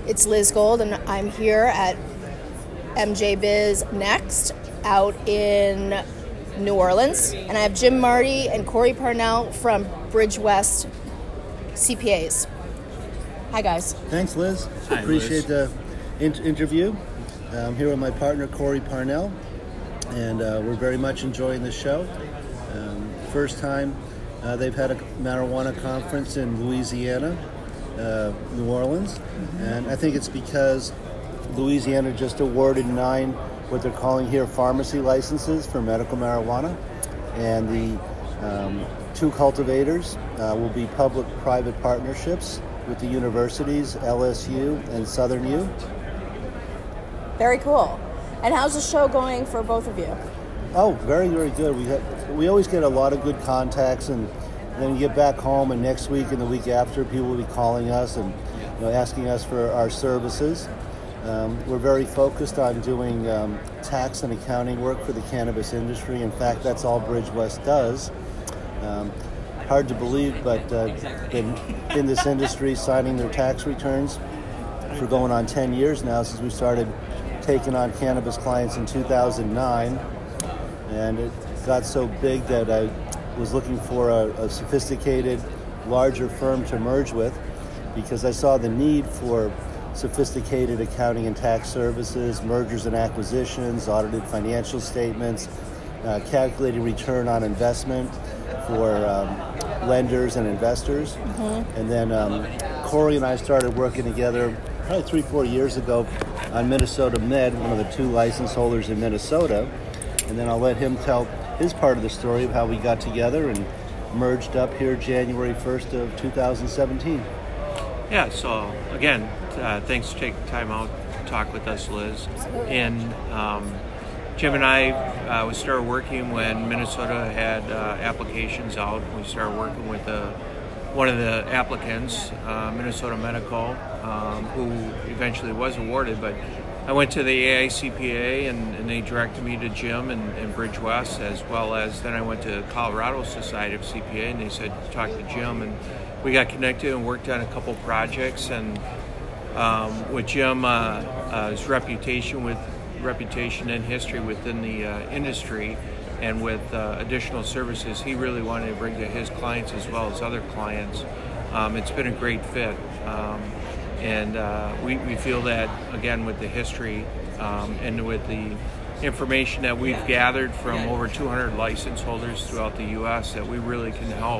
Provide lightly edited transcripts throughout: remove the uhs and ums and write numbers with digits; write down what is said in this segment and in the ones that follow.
It's Liz Gold, and I'm here at MJ Biz Next out in New Orleans. And I have Jim Marty and Corey Parnell from Bridge West CPAs. Hi, guys. Thanks, Liz. Hi, Appreciate Liz. the interview. I'm here with my partner, Corey Parnell, and we're very much enjoying the show. First time they've had a marijuana conference in Louisiana, New Orleans, and I think it's because Louisiana just awarded 9 what they're calling here pharmacy licenses for medical marijuana, and the 2 cultivators will be public-private partnerships with the universities, LSU and Southern U. Very cool. And how's the show going for both of you? Oh, very, very good. We always get a lot of good contacts, and then we get back home, and next week and the week after, people will be calling us and asking us for our services. We're very focused on doing tax and accounting work for the cannabis industry. In fact, that's all Bridge West does. Hard to believe, but been in this industry signing their tax returns for going on 10 years now, since we started taking on cannabis clients in 2009. And it got so big that I was looking for a sophisticated, larger firm to merge with, because I saw the need for sophisticated accounting and tax services, mergers and acquisitions, audited financial statements, calculating return on investment for lenders and investors. And then Corey and I started working together probably 3-4 years ago on Minnesota Med, one of the 2 license holders in Minnesota. And then I'll let him tell his part of the story of how we got together and merged up here January 1st of 2017. Yeah, so again, thanks for taking time out to talk with us, Liz. And Jim and I, we started working when Minnesota had applications out. We started working with one of the applicants, Minnesota Medical, who eventually was awarded. But I went to the AICPA, and they directed me to Jim and Bridge West, as well as then I went to Colorado Society of CPA, and they said talk to Jim, and we got connected and worked on a couple projects. And with Jim, his reputation and history within the industry, and with additional services he really wanted to bring to his clients as well as other clients, it's been a great fit. And we feel that, again, with the history and with the information that we've gathered from over 200 license holders throughout the U.S., that we really can help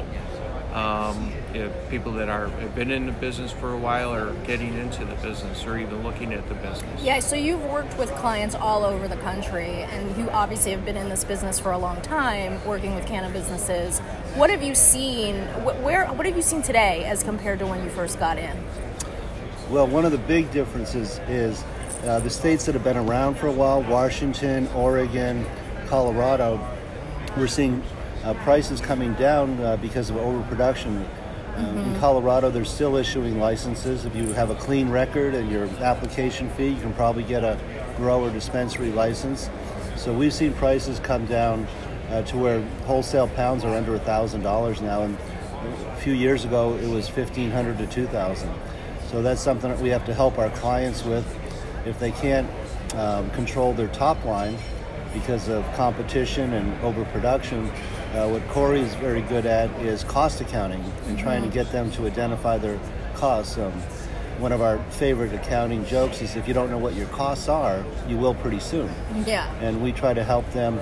people that have been in the business for a while, or getting into the business, or even looking at the business. Yeah, so you've worked with clients all over the country, and you obviously have been in this business for a long time, working with cannabis businesses. What have you seen? What have you seen today as compared to when you first got in? Well, one of the big differences is the states that have been around for a while, Washington, Oregon, Colorado, we're seeing prices coming down because of overproduction. In Colorado, they're still issuing licenses. If you have a clean record and your application fee, you can probably get a grower dispensary license. So we've seen prices come down to where wholesale pounds are under $1,000 now, and a few years ago it was $1,500 to $2,000. So that's something that we have to help our clients with. If they can't control their top line because of competition and overproduction, what Corey is very good at is cost accounting and trying to get them to identify their costs. One of our favorite accounting jokes is, if you don't know what your costs are, you will pretty soon. Yeah. And we try to help them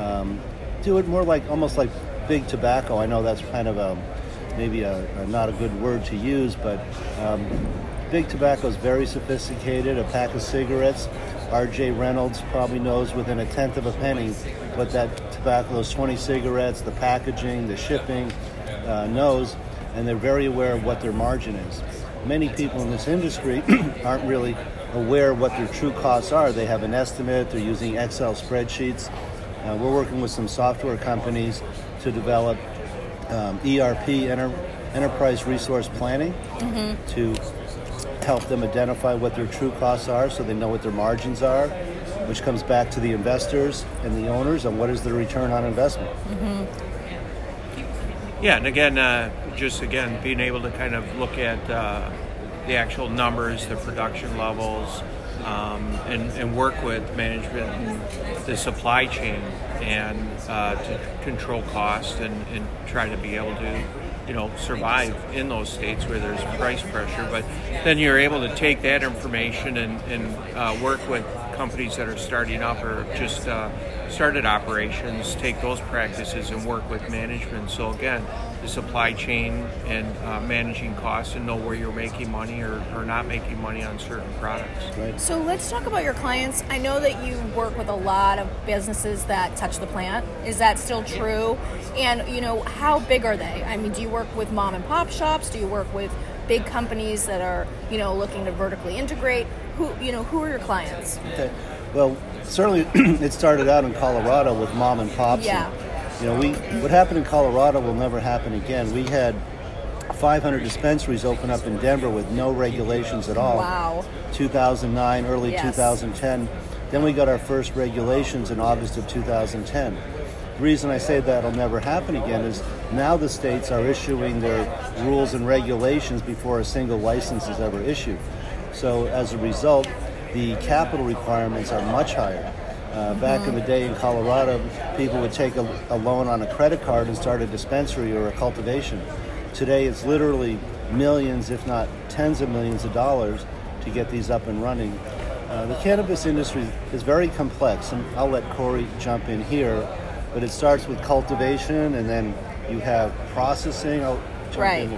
do it more like, almost like big tobacco. I know that's kind of maybe not a good word to use, but big tobacco is very sophisticated. A pack of cigarettes, R.J. Reynolds probably knows within a tenth of a penny what that tobacco, those 20 cigarettes, the packaging, the shipping, knows, and they're very aware of what their margin is. Many people in this industry aren't really aware what their true costs are. They have an estimate, they're using Excel spreadsheets. We're working with some software companies to develop ERP, Enterprise Resource Planning, to help them identify what their true costs are so they know what their margins are, which comes back to the investors and the owners on what is the return on investment. Yeah, and again, just being able to kind of look at the actual numbers, the production levels, and work with management and the supply chain, and to control cost and try to be able to, survive in those states where there's price pressure. But then you're able to take that information and work with companies that are starting up or just started operations, take those practices and work with management. So again, the supply chain and managing costs and know where you're making money or not making money on certain products. Right. So let's talk about your clients. I know that you work with a lot of businesses that touch the plant. Is that still true? And, how big are they? I mean, do you work with mom and pop shops? Do you work with big companies that are, looking to vertically integrate? Who are your clients? Okay. Well, certainly it started out in Colorado with mom and pops. Yeah. And, what happened in Colorado will never happen again. We had 500 dispensaries open up in Denver with no regulations at all. Wow. 2009, early 2010. Then we got our first regulations in August of 2010. The reason I say that'll never happen again is now the states are issuing their rules and regulations before a single license is ever issued. So as a result, the capital requirements are much higher. Back in the day in Colorado, people would take a loan on a credit card and start a dispensary or a cultivation. Today, it's literally millions, if not tens of millions of dollars to get these up and running. The cannabis industry is very complex, and I'll let Corey jump in here, but it starts with cultivation, and then you have processing. I'll jump in.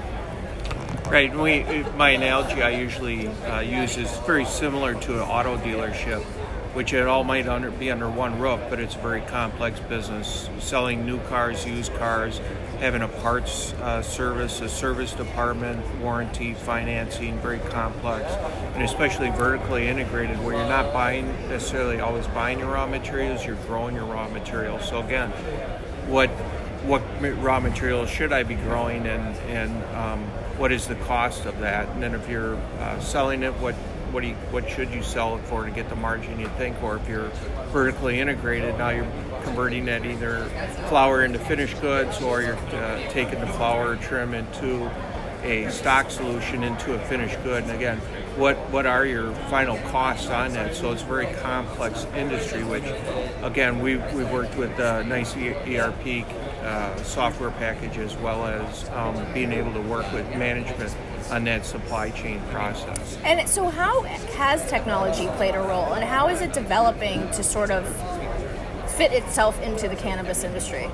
Right. My analogy I usually use is very similar to an auto dealership, which it all might be under one roof, but it's a very complex business. Selling new cars, used cars, having a parts service, a service department, warranty, financing, very complex, and especially vertically integrated, where you're not necessarily always buying your raw materials, you're growing your raw materials. So again, what raw materials should I be growing, and what is the cost of that? And then if you're selling it, what should you sell it for to get the margin you think? Or if you're vertically integrated, now you're converting that either flower into finished goods, or you're taking the flower or trim into a stock solution into a finished good. And again, what are your final costs on that? So it's a very complex industry, which again, we've worked with a nice ERP software package, as well as being able to work with management on that supply chain process. And so how has technology played a role, and how is it developing to sort of fit itself into the cannabis industry?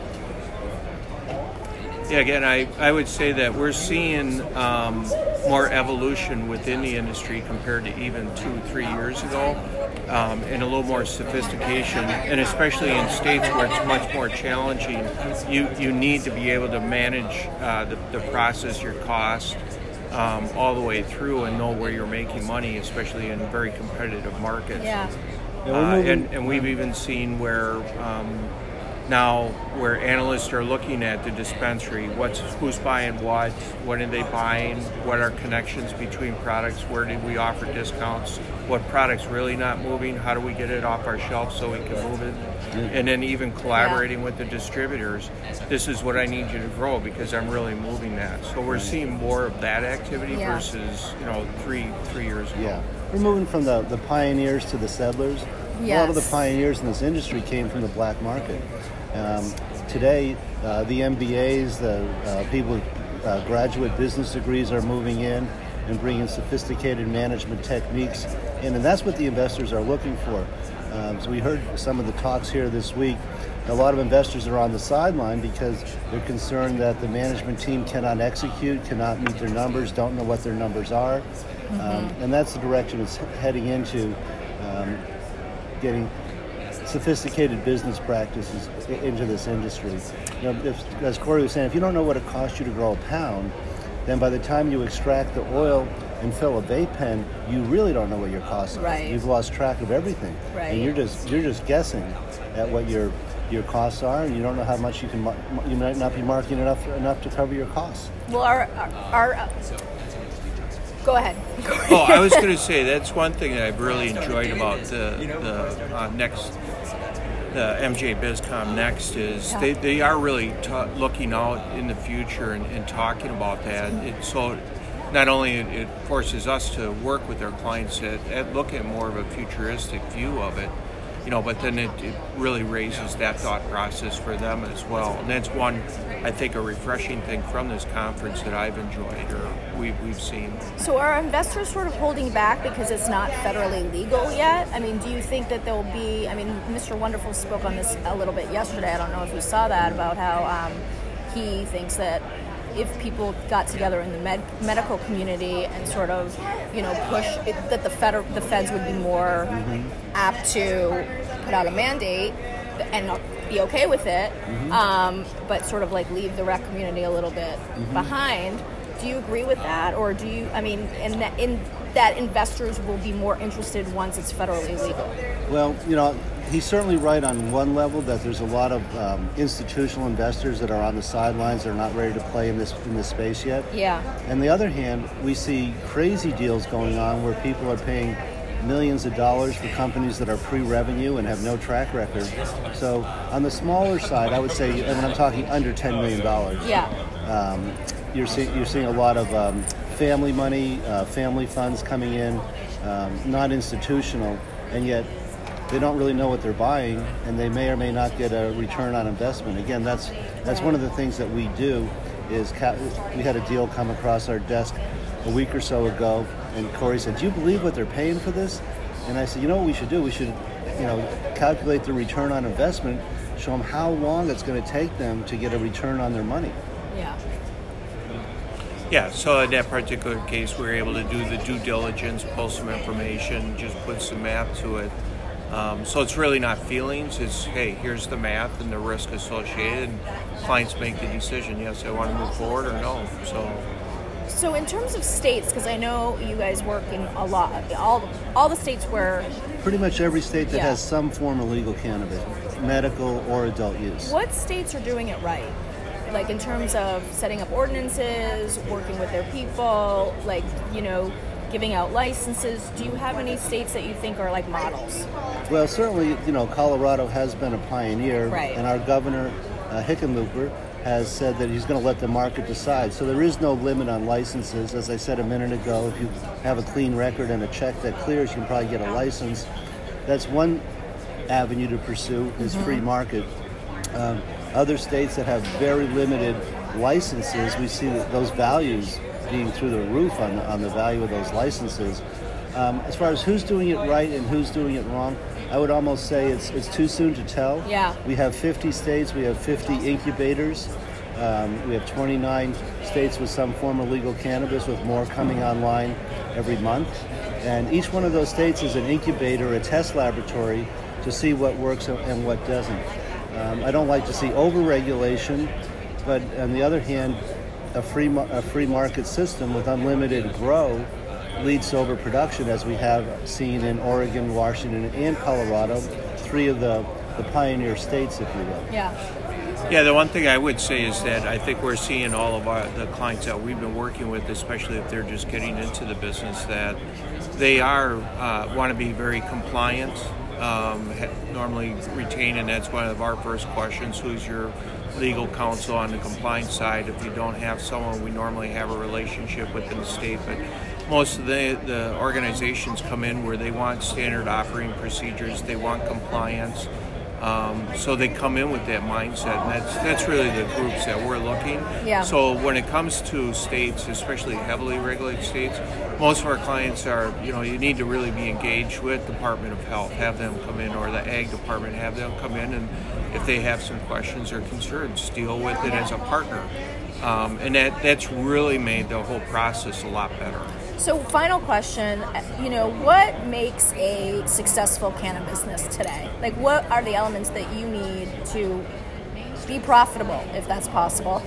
Yeah, again, I would say that we're seeing more evolution within the industry compared to even 2-3 years ago, and a little more sophistication, and especially in states where it's much more challenging, you need to be able to manage the process, your cost, all the way through, and know where you're making money, especially in very competitive markets. Yeah. And we've even seen where now where analysts are looking at the dispensary, who's buying what are they buying, what are connections between products, where do we offer discounts, what product's really not moving, how do we get it off our shelf so we can move it, and then even collaborating with the distributors. This is what I need you to grow because I'm really moving that. So we're seeing more of that activity versus 3 years ago. Yeah, we're moving from the pioneers to the settlers. Yes. A lot of the pioneers in this industry came from the black market. Today, the MBAs, the people with graduate business degrees are moving in and bringing sophisticated management techniques in, and that's what the investors are looking for. So we heard some of the talks here this week. A lot of investors are on the sideline because they're concerned that the management team cannot execute, cannot meet their numbers, don't know what their numbers are. And that's the direction it's heading into, getting sophisticated business practices into this industry. As Corey was saying, if you don't know what it costs you to grow a pound, then by the time you extract the oil and fill a vape pen, you really don't know what your costs are. Right. You've lost track of everything, and you're just guessing at what your costs are, and you don't know how much you might not be marking enough to cover your costs. Well, our go ahead. Oh, I was going to say that's one thing that I've really enjoyed about the MJ BizCom Next is they are really looking out in the future and talking about that. So not only it forces us to work with our clients at look at more of a futuristic view of it, but then it really raises that thought process for them as well. And that's one, I think, a refreshing thing from this conference that I've enjoyed or we've seen. So are investors sort of holding back because it's not federally legal yet? I mean, do you think that there'll be, Mr. Wonderful spoke on this a little bit yesterday. I don't know if you saw that, about how he thinks that if people got together in the medical community and sort of, push it, that the feds would be more apt to put out a mandate and not be okay with it, but sort of like leave the rec community a little bit behind. Do you agree with that, or do you? In that investors will be more interested once it's federally legal? Well, he's certainly right on one level that there's a lot of institutional investors that are on the sidelines. They're not ready to play in this space yet. Yeah. On the other hand, we see crazy deals going on where people are paying millions of dollars for companies that are pre-revenue and have no track record. So on the smaller side, I would say, and I'm talking under $10 million. Yeah. You're seeing a lot of family money, family funds coming in, not institutional, and yet they don't really know what they're buying, and they may or may not get a return on investment. Again, that's one of the things that we do. We had a deal come across our desk a week or so ago, and Corey said, "Do you believe what they're paying for this?" And I said, what we should do? We should, calculate the return on investment, show them how long it's going to take them to get a return on their money. Yeah. Yeah, so in that particular case, we were able to do the due diligence, pull some information, just put some math to it. So it's really not feelings. It's, hey, here's the math and the risk associated, and clients make the decision. Yes, I want to move forward, or no. So in terms of states, because I know you guys work in a lot, all the states where... Pretty much every state that has some form of legal cannabis, medical or adult use. What states are doing it right? Like in terms of setting up ordinances, working with their people, giving out licenses. Do you have any states that you think are like models? Well, certainly, Colorado has been a pioneer. Right. And our governor, Hickenlooper, has said that he's going to let the market decide. So there is no limit on licenses. As I said a minute ago, if you have a clean record and a check that clears, you can probably get a license. That's one avenue to pursue, is free market. Other states that have very limited licenses, we see that those values being through the roof on the value of those licenses. As far as who's doing it right and who's doing it wrong, I would almost say it's too soon to tell. Yeah. We have 50 states, we have 50 incubators, we have 29 states with some form of legal cannabis, with more coming online every month. And each one of those states is an incubator, a test laboratory to see what works and what doesn't. I don't like to see over-regulation, but on the other hand, a free market system with unlimited grow leads to overproduction, as we have seen in Oregon, Washington, and Colorado, three of the pioneer states, if you will. Yeah. Yeah, the one thing I would say is that I think we're seeing all of the clients that we've been working with, especially if they're just getting into the business, that they want to be very compliant, normally retain, and that's one of our first questions: who's your legal counsel on the compliance side? If you don't have someone, we normally have a relationship within the state, but most of the organizations come in where they want standard operating procedures, they want compliance, so they come in with that mindset, and that's really the groups that we're looking. Yeah. So when it comes to states, especially heavily regulated states, most of our clients are, you need to really be engaged with Department of Health, have them come in, or the Ag Department, have them come in, and if they have some questions or concerns, deal with it as a partner. And that's really made the whole process a lot better. So final question, what makes a successful cannabis business today? Like, what are the elements that you need to be profitable, if that's possible?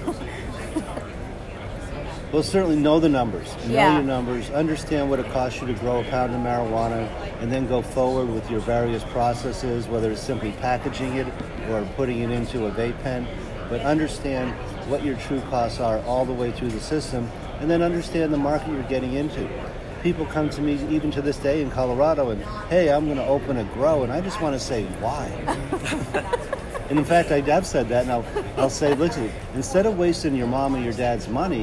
Well, certainly know the numbers. Know Yeah. your numbers. Understand what it costs you to grow a pound of marijuana, and then go forward with your various processes, whether it's simply packaging it or putting it into a vape pen. But understand what your true costs are all the way through the system, and then understand the market you're getting into. People come to me even to this day in Colorado and, hey, I'm going to open a grow, and I just want to say, why? And in fact, I've said that, and I'll say, listen, instead of wasting your mom or your dad's money,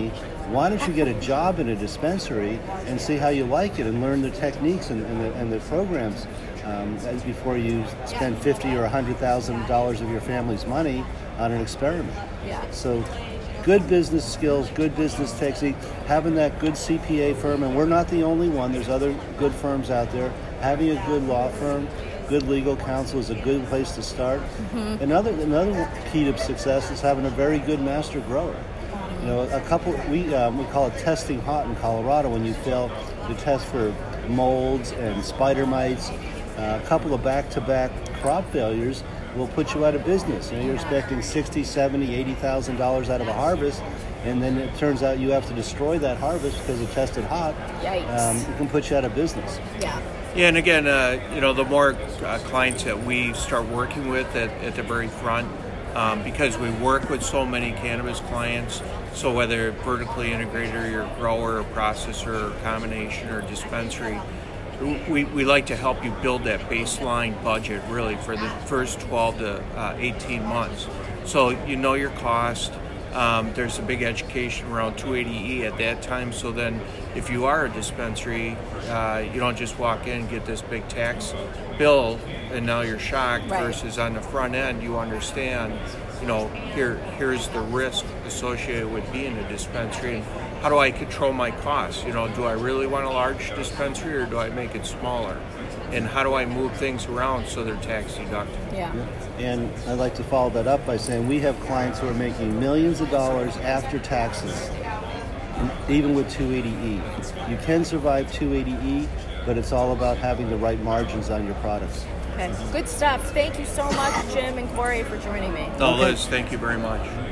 why don't you get a job in a dispensary and see how you like it and learn the techniques and the programs before you spend $50,000 or $100,000 of your family's money on an experiment. Yeah. So good business skills, good business technique, having that good CPA firm, and we're not the only one. There's other good firms out there. Having a good law firm, good legal counsel is a good place to start. Mm-hmm. Another key to success is having a very good master grower. You know, we call it testing hot in Colorado when you fail to test for molds and spider mites. A couple of back-to-back crop failures will put you out of business. You know, you're expecting $60,000, $70,000, $80,000 out of a harvest, and then it turns out you have to destroy that harvest because it tested hot. Yikes. It can put you out of business. Yeah. Yeah, and again, the more clients that we start working with at the very front, because we work with so many cannabis clients, so whether vertically integrated or you're a grower or processor or combination or dispensary, we like to help you build that baseline budget really for the first 12 to 18 months. So you know your cost. There's a big education around 280E at that time. So then if you are a dispensary, you don't just walk in and get this big tax bill and now you're shocked. Right. Versus on the front end, you understand, here's the risk associated with being a dispensary, and how do I control my costs? Do I really want a large dispensary or do I make it smaller? And how do I move things around so they're tax deductible? Yeah. And I'd like to follow that up by saying we have clients who are making millions of dollars after taxes, even with 280E. You can survive 280E, but it's all about having the right margins on your products. Okay. Good stuff. Thank you so much, Jim and Corey, for joining me. No, Liz, thank you very much.